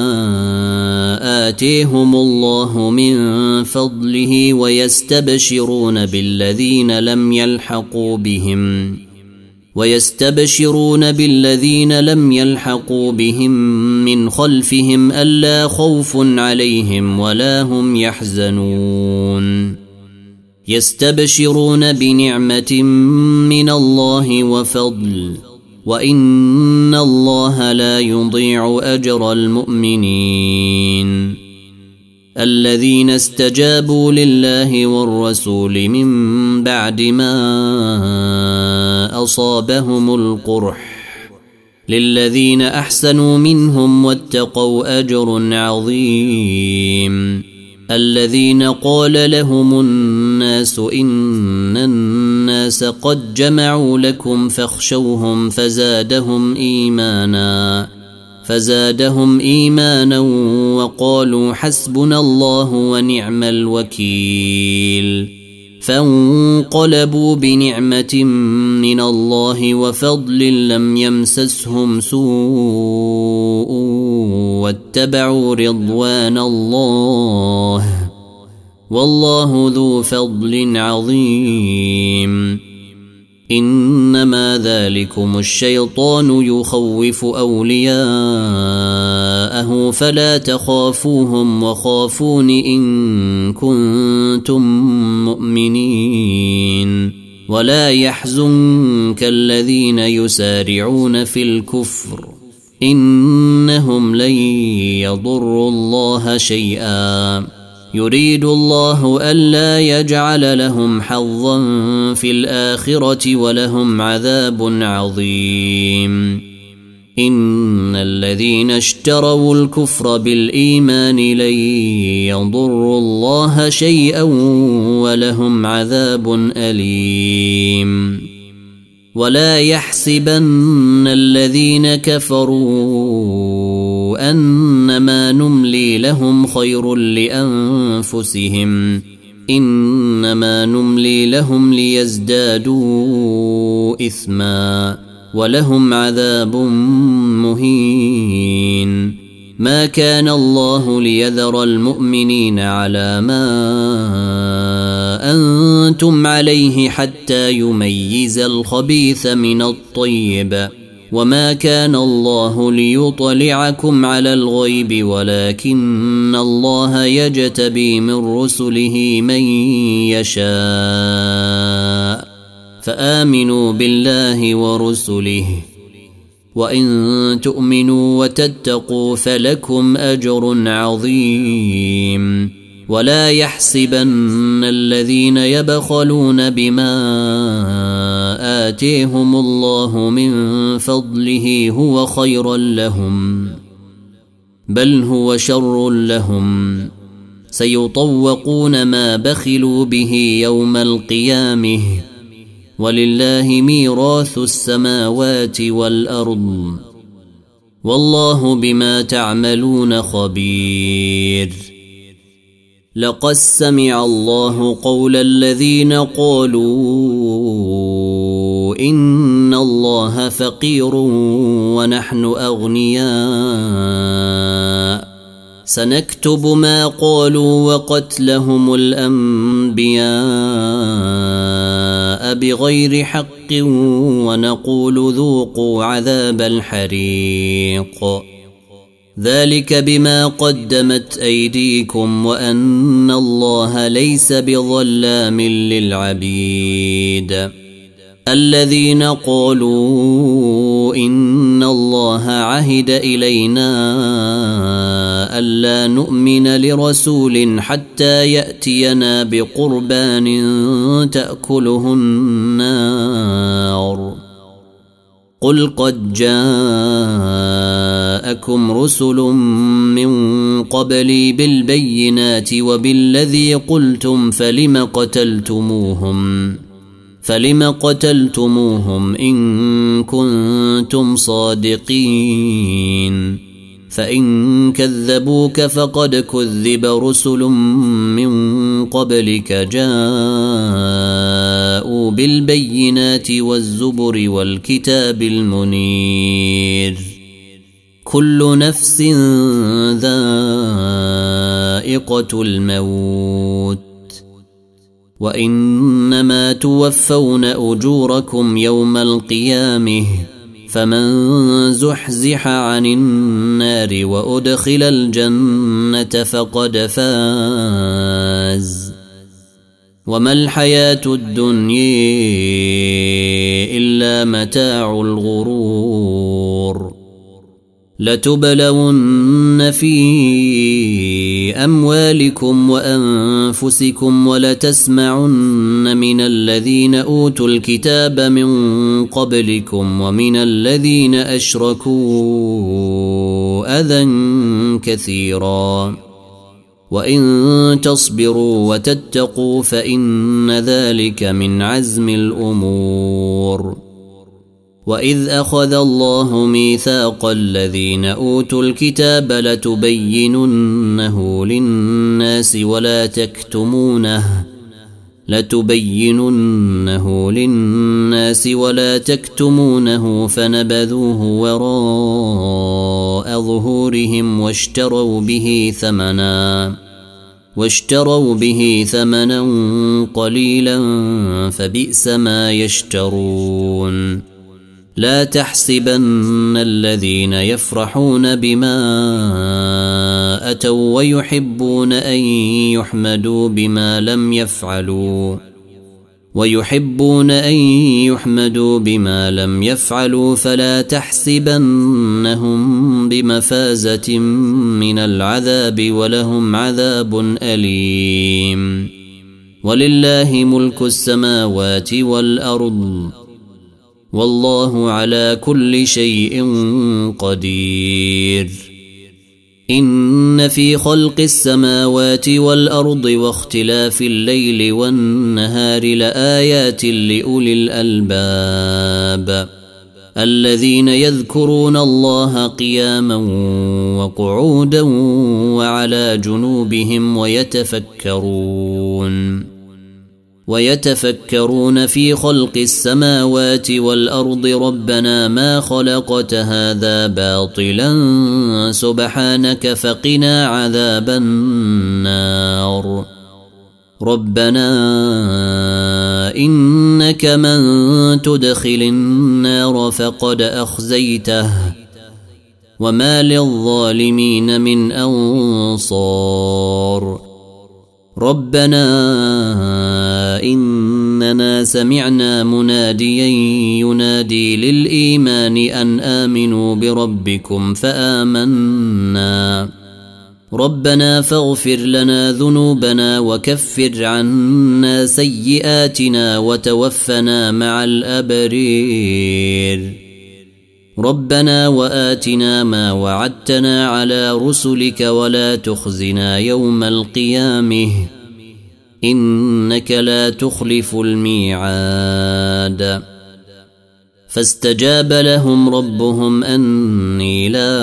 آتيهم الله من فضله ويستبشرون بالذين لم يلحقوا بهم ويستبشرون بالذين لم يلحقوا بهم من خلفهم ألا خوف عليهم ولا هم يحزنون يستبشرون بنعمة من الله وفضل وإن الله لا يضيع أجر المؤمنين الذين استجابوا لله والرسول من بعد ما أصابهم القرح للذين أحسنوا منهم واتقوا أجر عظيم الذين قال لهم الناس إن الناس قد جمعوا لكم فاخشوهم فزادهم إيمانا فزادهم إيمانا وقالوا حسبنا الله ونعم الوكيل فانقلبوا بنعمة من الله وفضل لم يمسسهم سوء واتبعوا رضوان الله والله ذو فضل عظيم إنما ذلكم الشيطان يخوف أولياءه فلا تخافوهم وخافون إن كنتم مؤمنين ولا يحزنك الذين يسارعون في الكفر إنهم لن يضروا الله شيئا يريد الله ألا يجعل لهم حظا في الآخرة ولهم عذاب عظيم إن الذين اشتروا الكفر بالإيمان لن يضروا الله شيئا ولهم عذاب أليم ولا يحسبن الذين كفروا أنما نملي لهم خير لأنفسهم إنما نملي لهم ليزدادوا إثما ولهم عذاب مهين ما كان الله ليذر المؤمنين على ما أنتم عليه حتى يميز الخبيث من الطيب وما كان الله ليطلعكم على الغيب ولكن الله يجتبي من رسله من يشاء فآمنوا بالله ورسله وإن تؤمنوا وتتقوا فلكم أجر عظيم ولا يحسبن الذين يبخلون بما آتيهم الله من فضله هو خيرا لهم بل هو شر لهم سيطوقون ما بخلوا به يوم القيامة ولله ميراث السماوات والأرض والله بما تعملون خبير. لقد سمع الله قول الذين قالوا إن الله فقير ونحن أغنياء سنكتب ما قالوا وقتلهم الأنبياء بغير حق ونقول ذوقوا عذاب الحريق ذلك بما قدمت أيديكم وأن الله ليس بظلام للعبيد. الذين قالوا إن الله عهد إلينا ألا نؤمن لرسول حتى يأتينا بقربان تأكله النار قل قد جاءكم رسل من قبلي بالبينات وبالذي قلتم فلم قتلتموهم فلم قتلتموهم إن كنتم صادقين فإن كذبوك فقد كذب رسل من قبلك جاءوا بالبينات والزبر والكتاب المنير كل نفس ذائقة الموت وإنما توفون أجوركم يوم القيامة فمن زحزح عن النار وأدخل الجنة فقد فاز وما الحياة الدنيا إلا متاع الغرور. لتبلون في أموالكم وأنفسكم ولتسمعن من الذين أوتوا الكتاب من قبلكم ومن الذين أشركوا أذى كثيرا وإن تصبروا وتتقوا فإن ذلك من عزم الأمور. وإذ أخذ الله ميثاق الذين أوتوا الكتاب لتبيننه للناس ولا تكتمونه لتبيننه للناس ولا تكتمونه فنبذوه وراء ظهورهم واشتروا به ثمنا واشتروا به ثمنا قليلا فبئس ما يشترون. لا تحسبن الذين يفرحون بما أتوا ويحبون أن يحمدوا بما لم يفعلوا ويحبون أن يحمدوا بما لم يفعلوا فلا تحسبنهم بمفازة من العذاب ولهم عذاب أليم. ولله ملك السماوات والأرض والله على كل شيء قدير. إن في خلق السماوات والأرض واختلاف الليل والنهار لآيات لأولي الألباب الذين يذكرون الله قياما وقعودا وعلى جنوبهم ويتفكرون ويتفكرون في خلق السماوات والأرض ربنا ما خلقت هذا باطلا سبحانك فقنا عذاب النار. ربنا إنك من تدخل النار فقد أخزيته وما للظالمين من أنصار. ربنا إننا سمعنا مناديا ينادي للإيمان أن آمنوا بربكم فآمنا ربنا فاغفر لنا ذنوبنا وكفر عنا سيئاتنا وتوفنا مع الأبرير. ربنا وآتنا ما وعدتنا على رسلك ولا تخزنا يوم القيامة إنك لا تخلف الميعاد فاستجاب لهم ربهم أني لا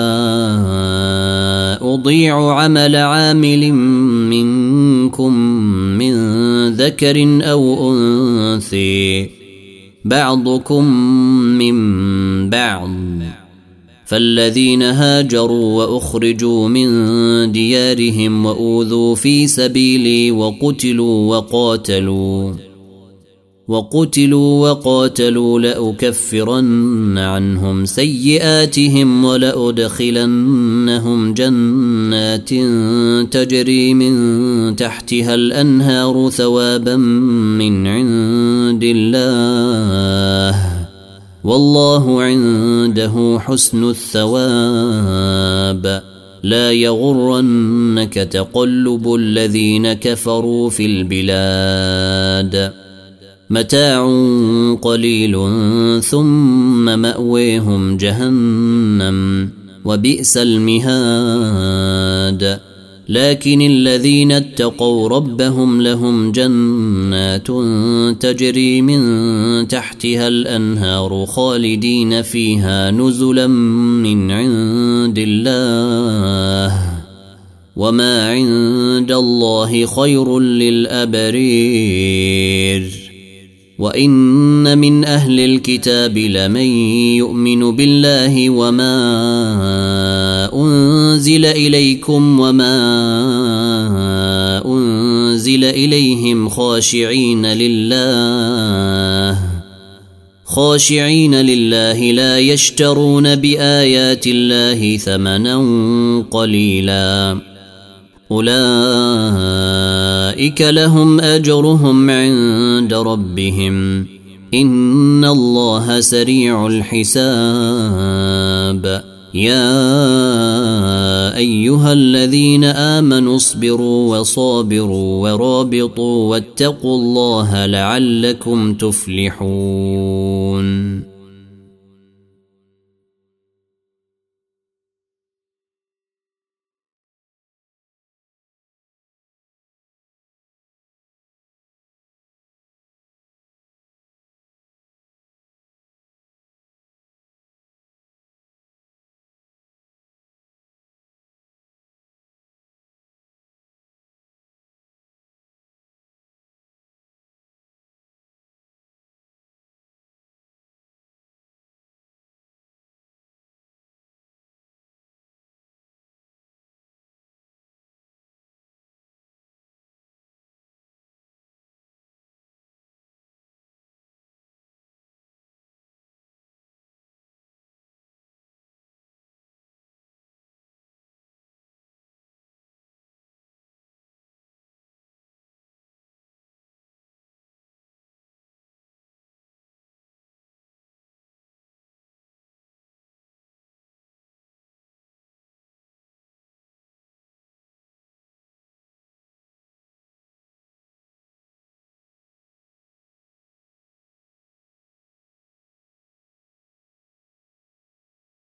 أضيع عمل عامل منكم من ذكر أو أنثى بعضكم من بعض فالذين هاجروا وأخرجوا من ديارهم وأوذوا في سبيلي وقتلوا وقاتلوا وقتلوا وقاتلوا لأكفرن عنهم سيئاتهم ولأدخلنهم جنات تجري من تحتها الأنهار ثوابا من عند الله والله عنده حسن الثواب لا يغرنك تقلب الذين كفروا في البلاد متاع قليل ثم مأويهم جهنم وبئس المهاد لكن الذين اتقوا ربهم لهم جنات تجري من تحتها الأنهار خالدين فيها نزلا من عند الله وما عند الله خير للأبرير وإن من أهل الكتاب لمن يؤمن بالله وما أنزل إليكم وما أنزل إليهم خاشعين لله خاشعين لله لا يشترون بآيات الله ثمنا قليلا أولئك لهم أجرهم عند ربهم إن الله سريع الحساب يا أيها الذين آمنوا اصبروا وصابروا ورابطوا واتقوا الله لعلكم تفلحون